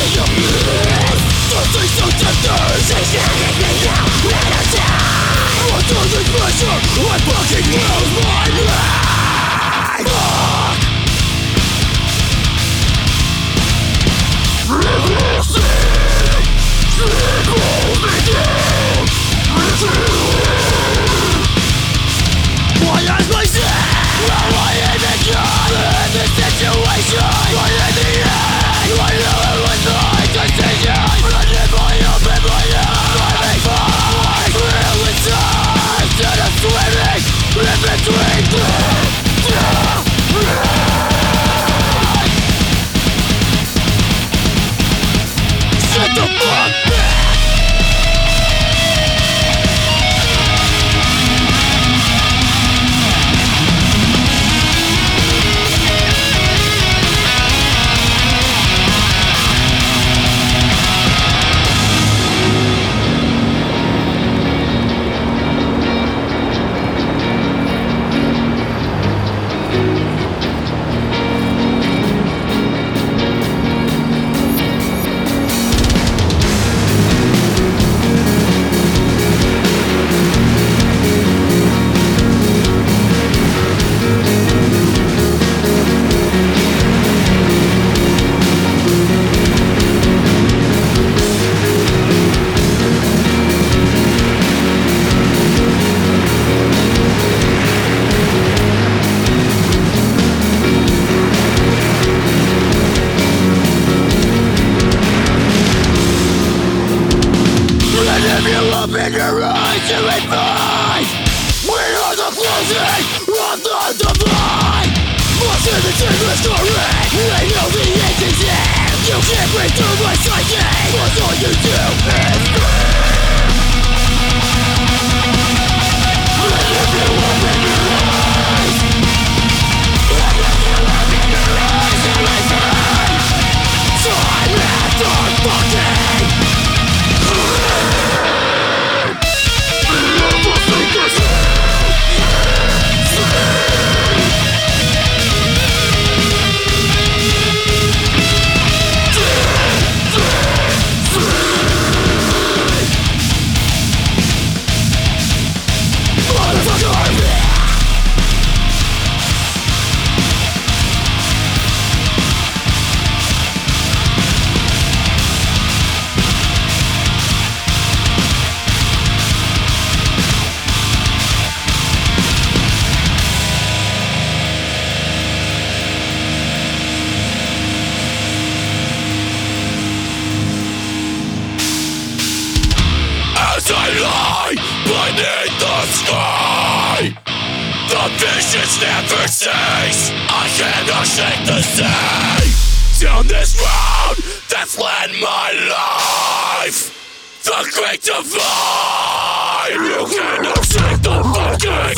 Open your eyes to advise. We are the closing of the divine. Lost in the endless story. We know the end is here. You can't break through my psyche. Cause all you do is scream. If you open your eyes, if you open your eyes to listen, time after fucking as I lie beneath the sky. The visions never cease. I cannot shake the sea. Down this road that's led my life, the great divide. You cannot shake the fucking